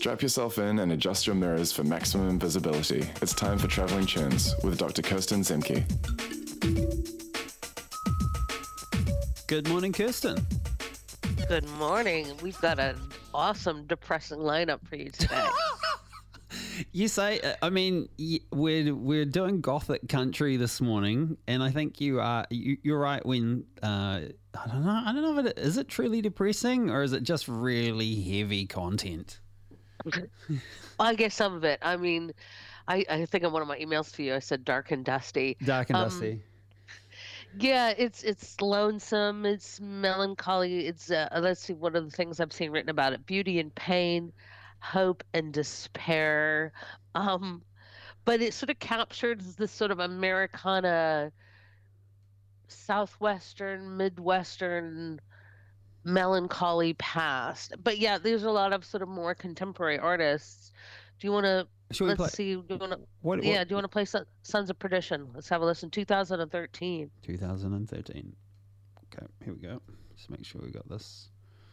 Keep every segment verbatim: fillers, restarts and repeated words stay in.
Strap yourself in and adjust your mirrors for maximum visibility. It's time for Traveling Tunes with Doctor Kirsten Zemke. Good morning, Kirsten. Good morning. We've got an awesome, depressing lineup for you today. You say, I mean, we're we're doing gothic country this morning, and I think you are you, you're right when uh, I don't know I don't know if it is it truly depressing or is it just really heavy content. I guess some of it. I mean, I, I think in one of my emails to you, I said dark and dusty. Dark and um, dusty. Yeah, it's it's lonesome. It's melancholy. It's uh, let's see. One of the things I've seen written about it: beauty and pain, hope and despair. Um, but it sort of captures this sort of Americana, southwestern, midwestern melancholy past. But yeah, there's a lot of sort of more contemporary artists. Do you want to? Let's play? see. Do you want to? What, yeah. what? Do you want to play Son, Sons of Perdition? Let's have a listen. two thousand thirteen. two thousand thirteen. Okay, here we go. Just make sure we got this.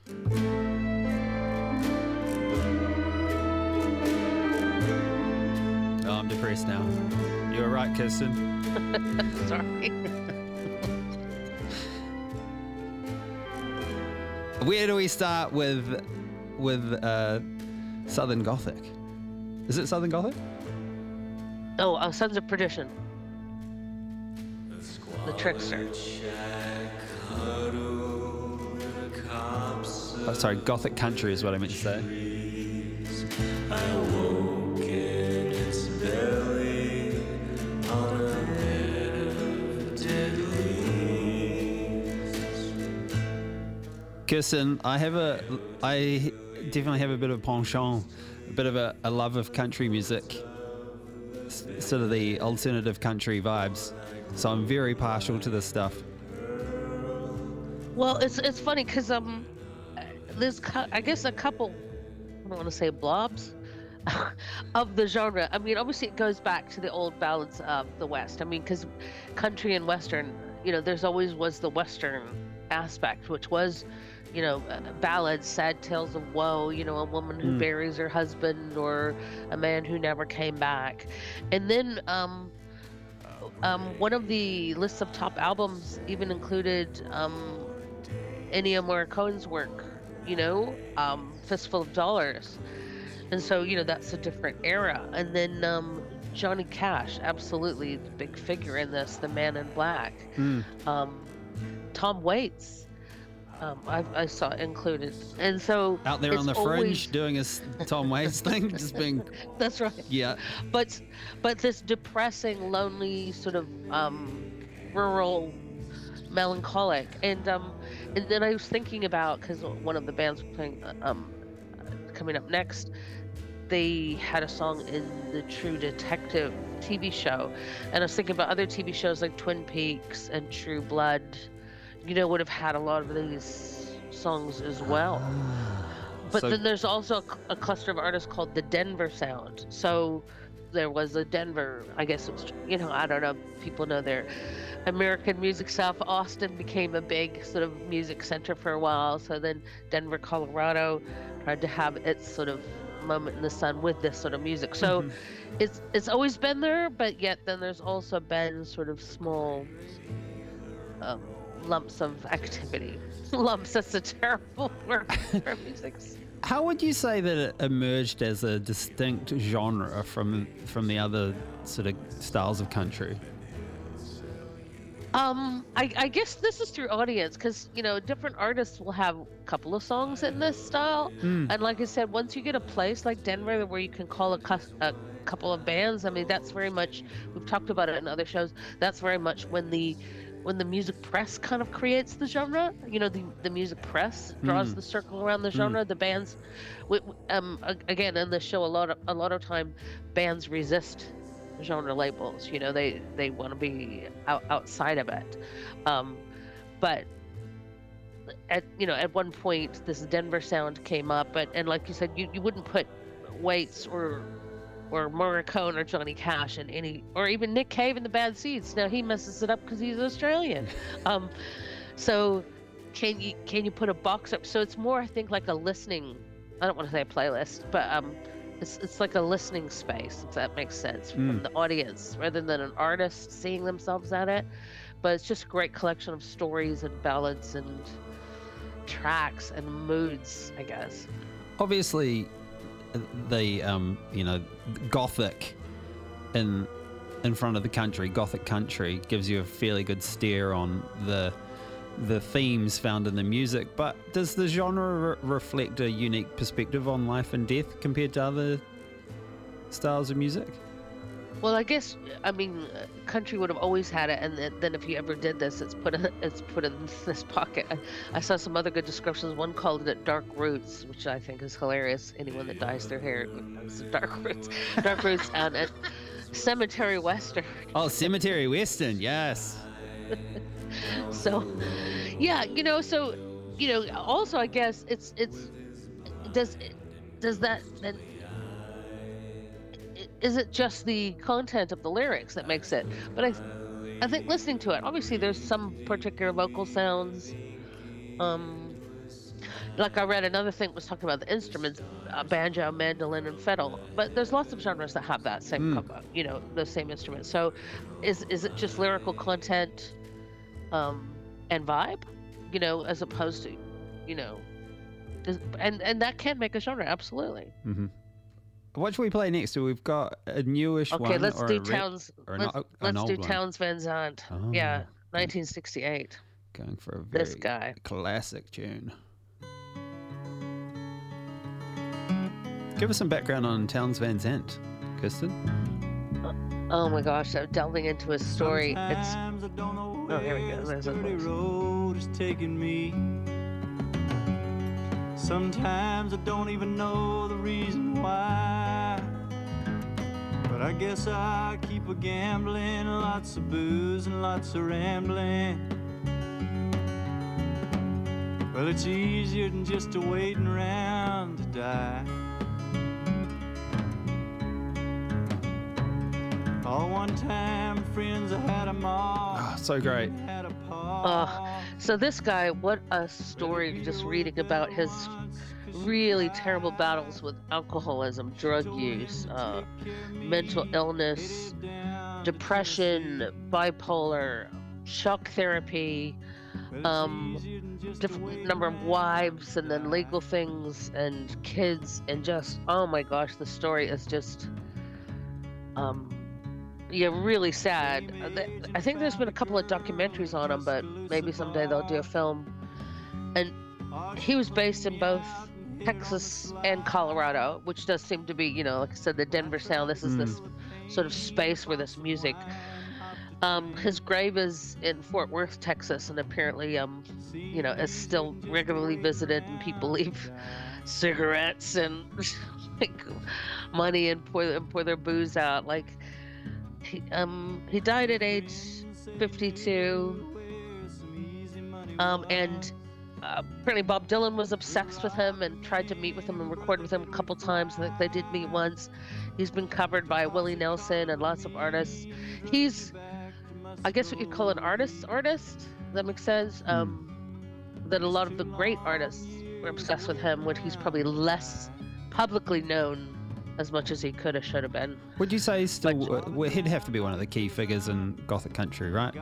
Oh, I'm depressed now. You're right, Kirsten. Sorry. Where do we start with with uh, Southern Gothic? Is it Southern Gothic? Oh, uh, Sons of Perdition. The Trickster. Oh, sorry, Gothic country is what I meant to say. Kirsten, I have a, I definitely have a bit of a penchant, a bit of a, a love of country music, s- sort of the alternative country vibes. So I'm very partial to this stuff. Well, it's it's funny because um, there's cu- I guess a couple, I don't want to say blobs, of the genre. I mean, obviously it goes back to the old ballads of the West. I mean, because country and Western, you know, there's always was the Western aspect, which was, you know, uh, ballads, sad tales of woe, you know, a woman who Mm. buries her husband or a man who never came back. And then um, um, one of the lists of top albums even included um, Ennio Morricone's work, you know, um, Fistful of Dollars. And so, you know, that's a different era. And then um, Johnny Cash, absolutely the big figure in this, the Man in Black. Mm. Um, Tom Waits, um, I, I saw included, and so Out there on the it's fringe always- doing his Tom Waits thing, just being, That's right. yeah. But but this depressing, lonely sort of um, rural, melancholic, and um, and then I was thinking about because one of the bands playing um, coming up next, they had a song in the True Detective T V show, and I was thinking about other T V shows like Twin Peaks and True Blood, you know, would have had a lot of these songs as well. But So- then there's also a, a cluster of artists called the Denver Sound. So there was a Denver, I guess it was, you know, I don't know, people know their American music stuff. Austin became a big sort of music center for a while. So then Denver, Colorado tried to have its sort of moment in the sun with this sort of music. So Mhm. it's it's always been there, but yet then there's also been sort of small um, lumps of activity. Lumps, that's a terrible word for music. How would you say that it emerged as a distinct genre from from the other sort of styles of country? Um, I, I guess this is through audience because, you know, different artists will have a couple of songs in this style. Mm. And like I said, once you get a place like Denver where you can call a, cus- a couple of bands, I mean, that's very much, we've talked about it in other shows, that's very much when the when the music press kind of creates the genre. You know, the, the music press draws Mm. the circle around the genre. The bands, w- w- um, a- again, in the show, a lot of, a lot of time, bands resist genre labels. You know, they they want to be out, outside of it. Um, but at you know at one point, this Denver sound came up, and, and like you said, you, you wouldn't put Waits or or Morricone or Johnny Cash in any, or even Nick Cave in the Bad Seeds. Now he messes it up because he's Australian. Um, so can you can you put a box up? So it's more, I think, like a listening I don't want to say a playlist, but um, it's it's like a listening space, if that makes sense, from Mm. the audience rather than an artist seeing themselves at it. But it's just a great collection of stories and ballads and tracks and moods, I guess. Obviously, the um, you know, Gothic in in front of the country, Gothic country, gives you a fairly good steer on the the themes found in the music. But does the genre re- reflect a unique perspective on life and death compared to other styles of music? Well, I guess I mean uh, country would have always had it, and then, then if you ever did this, it's put in, it's put in this pocket. I, I saw some other good descriptions. One called it dark roots, which I think is hilarious. Anyone that dyes their hair knows the dark roots, dark roots, and it, cemetery western. Oh, Cemetery Western, yes. So, yeah, you know, so you know, also I guess it's it's does does that then. Is it just the content of the lyrics that makes it? But I, I think listening to it, obviously there's some particular vocal sounds. Um, like I read another thing was talking about the instruments, uh, banjo, mandolin, and fiddle. But there's lots of genres that have that same, Mm. combo, you know, the same instruments. So, is is it just lyrical content, um, and vibe, you know, as opposed to, you know, does, and and that can make a genre, absolutely. Mm-hmm. What should we play next? We've got a newish one. Okay, let's or do a re- Towns. or an Let's, o- an let's old do one? Towns Van Zandt. Oh. Yeah, nineteen sixty-eight. Going for a very This guy. classic tune. Give us some background on Towns Van Zandt, Kirsten. Oh my gosh, I'm delving into his story. It's Sometimes I don't know Oh, here we go. where There's this a dirty voice. road is taking me. Sometimes I don't even know the reason why. But I guess I keep a gambling, lots of booze and lots of rambling. Well, it's easier than just a waiting around to die. All one time, friends, I had 'em all. Oh, so great. Had a uh, so this guy, what a story! Just reading about his really terrible battles with alcoholism, drug use, uh, mental illness, depression, bipolar, shock therapy, um, different number of wives, and then legal things and kids, and just oh my gosh, the story is just um, yeah, really sad. Uh, th- I think there's been a couple of documentaries on him, but maybe someday they'll do a film. And he was based in both Texas and Colorado, which does seem to be, you know, like I said, the Denver sound. This is this sort of space where this music. Um, his grave is in Fort Worth, Texas, and apparently, um, you know, is still regularly visited, and people leave cigarettes and like money and pour and pour their booze out. Like, he, um, he died at age fifty-two, um, and. Uh, apparently Bob Dylan was obsessed with him and tried to meet with him and record with him a couple times. I think they did meet once. He's been covered by Willie Nelson and lots of artists. He's, I guess what you'd call an artist's artist. Does that make sense? Um, that a lot of the great artists were obsessed with him, when he's probably less publicly known as much as he could have, should have been. Would you say he's still? But- well, he'd have to be one of the key figures in Gothic country, right?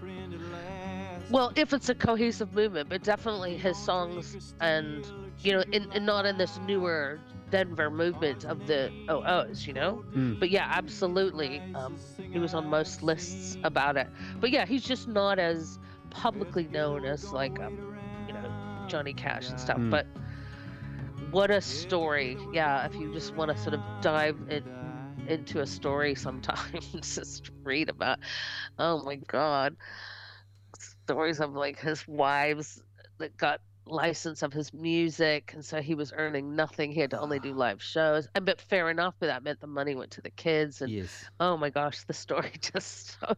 Well, if it's a cohesive movement, but definitely his songs, and you know, in, in not in this newer Denver movement of the O Os, you know. Mm. But yeah, absolutely, um, he was on most lists about it. But yeah, he's just not as publicly known as like, um, you know, Johnny Cash and stuff. Mm. But what a story! Yeah, if you just want to sort of dive in, into a story, sometimes just read about. Oh my God. Stories of like his wives that got license of his music, and so he was earning nothing. He had to only do live shows, and but fair enough, but that meant the money went to the kids. And Yes. oh my gosh, the story just so,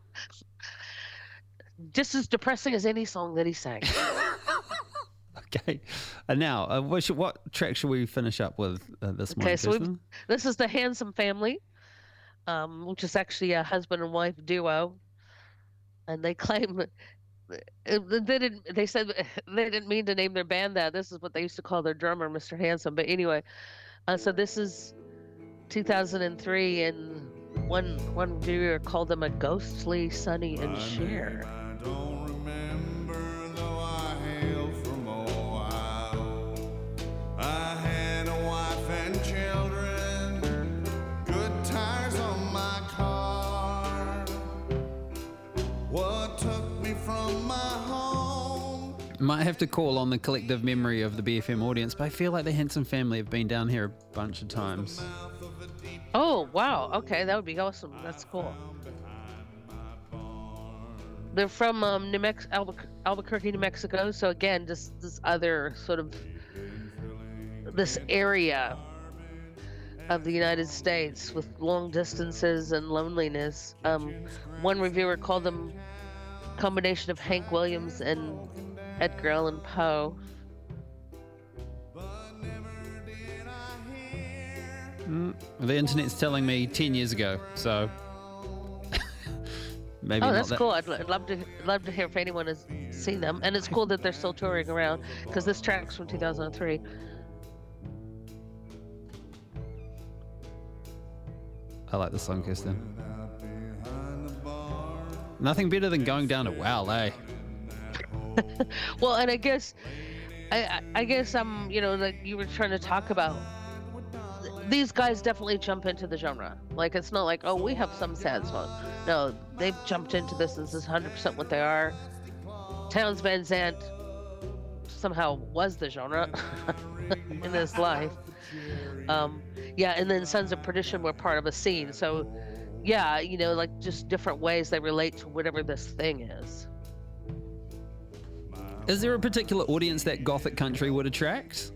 just as depressing as any song that he sang. Okay. And now, uh, what, should, what track should we finish up with uh, this morning? Okay, so we've, Kirsten? this is the Handsome Family, um, which is actually a husband and wife duo, and they claim it- they didn't. They said they didn't mean to name their band that. This is what they used to call their drummer, Mister Handsome. But anyway, uh, so this is two thousand three, and one one viewer called them a ghostly Sonny and Cher. I don't remember, though I hail from Ohio. I had a wife and children, good tires on my car. What took me from my home? Might have to call on the collective memory of the B F M audience, but I feel like the Hanson family have been down here a bunch of times. Oh wow! Okay, that would be awesome. That's cool. They're from um, New Mex- Albuquer- Albuquerque, New Mexico. So again, just this other sort of this area of the United States with long distances and loneliness. Um, one reviewer called them a combination of Hank Williams and Edgar Allan Poe. Mm, the internet's telling me ten years ago, so maybe Oh, not that's that. cool. I'd, I'd love to love to hear if anyone has seen them, and it's cool that they're still touring around because this track's from two thousand three. I like the song, Kirsten. Nothing better than going down to Wow, eh? Well, and I guess, I, I I guess um, you know, like you were trying to talk about, these guys definitely jump into the genre. Like it's not like, oh, we have some sad song. No, they've jumped into this. This is one hundred percent what they are. Townes Van Zandt somehow was the genre in his life. Um, yeah, and then Sons of Perdition were part of a scene. So, yeah, you know, like just different ways they relate to whatever this thing is. Is there a particular audience that Gothic country would attract?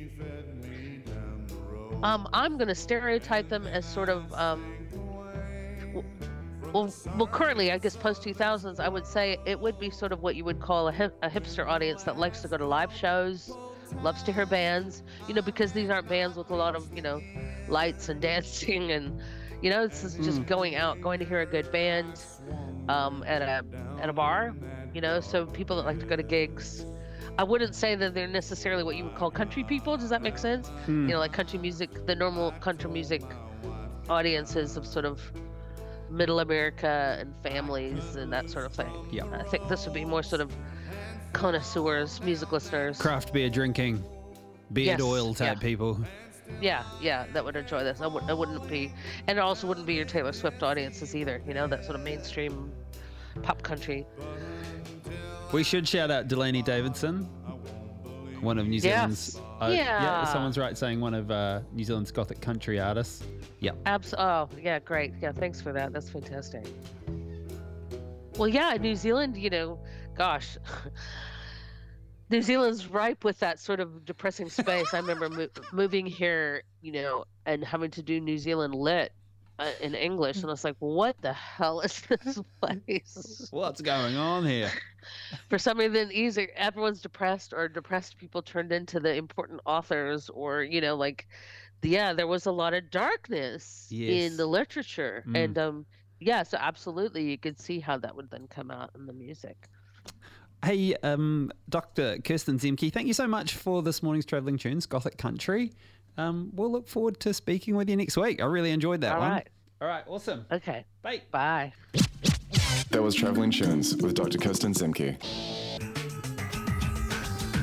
Um, I'm going to stereotype them as sort of, um, w- well, well, currently, I guess post two thousands, I would say it would be sort of what you would call a, hip, a hipster audience that likes to go to live shows, loves to hear bands, you know, because these aren't bands with a lot of, you know, lights and dancing and, you know, this is just going out, going to hear a good band um, at a at a bar, you know, so people that like to go to gigs. I wouldn't say that they're necessarily what you would call country people. Does that make sense? Hmm. You know, like country music, the normal country music audiences of sort of middle America and families and that sort of thing. Yeah. I think this would be more sort of connoisseurs, music listeners. Craft beer drinking, beard Yes, oil type yeah. people. Yeah, yeah, that would enjoy this. I, would, I wouldn't be, and it also wouldn't be your Taylor Swift audiences either, you know, that sort of mainstream pop country. We should shout out Delaney Davidson, one of New Yes. Zealand's. Uh, Yeah. someone's right saying one of uh, New Zealand's Gothic country artists. Yep. Abs- oh, yeah, great. Yeah, thanks for that. That's fantastic. Well, yeah, New Zealand, you know, gosh, New Zealand's ripe with that sort of depressing space. I remember mo- moving here, you know, and having to do New Zealand lit uh, in English, and I was like, what the hell is this place? What's going on here? For some reason, either everyone's depressed or depressed people turned into the important authors, or, you know, like, yeah, there was a lot of darkness Yes. in the literature. Mm. And, um, yeah, so absolutely, you could see how that would then come out in the music. Hey, um, Doctor Kirsten Zemke, thank you so much for this morning's Travelling Tunes, Gothic Country. Um, we'll look forward to speaking with you next week. I really enjoyed that All one. right. All right, awesome. Okay. Bye. Bye. That was Travelling Tunes with Doctor Kirsten Zemke.